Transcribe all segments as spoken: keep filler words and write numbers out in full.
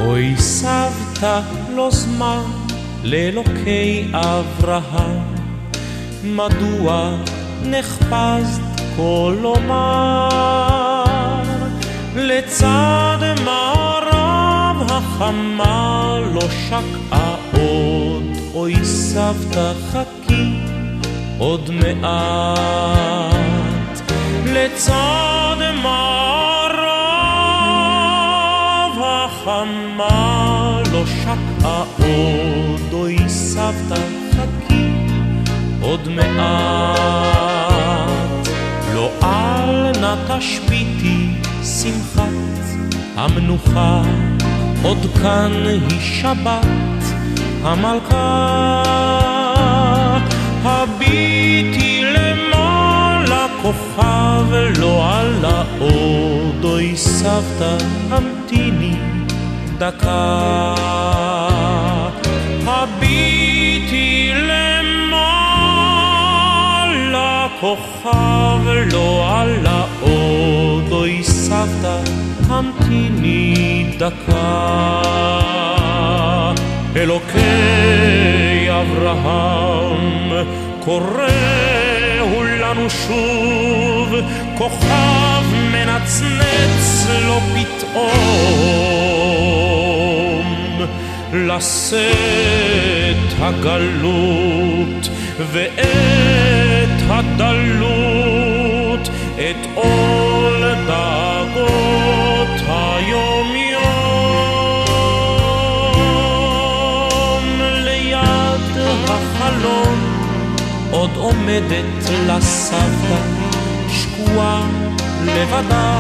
אוי סבתא לא זמן לאלוקי אברהם, מדוע נחפזת כל לומר? לצד מערב החמה לא שקעה עוד, אוי סבתא חכי עוד מעט. לצד מערב החמה לא שקעה עוד, אוי סבתא חכי עוד מעט. לא אל נא תשביתי שמחת המנוחה, עוד כאן היא שבת המלכה. הביטי למעלה כוכב לא עלה עוד, אוי סבתא המתיני דקה. הביטי למעלה כוכב לא עלה עוד, אוי סבתא המתיני דקה. אלוקי אברהם קוראו לנו שוב, כוכב מנצנץ לו פתאום, לשאת הגלות ואת הדלות, את עול דאגות היום יום. ליד החלון עוד עומדת לסבתא, שקועה לבדה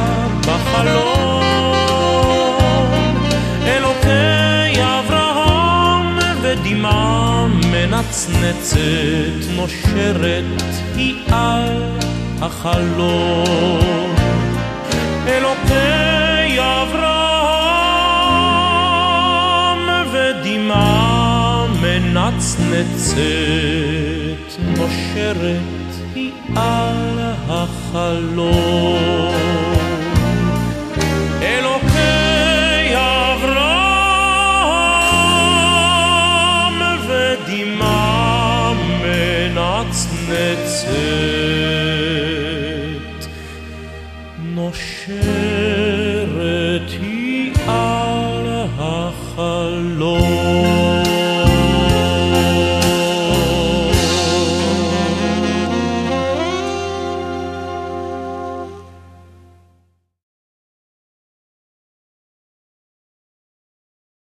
בחלום. אלוקי אברהם ודמעה מנצנצת נושרת היא על החלום. אלוקי אברהם ודמעה מנצנצת נושרת היא על החלום. אלוקי אברהם ודמעה מנצנצת נושרת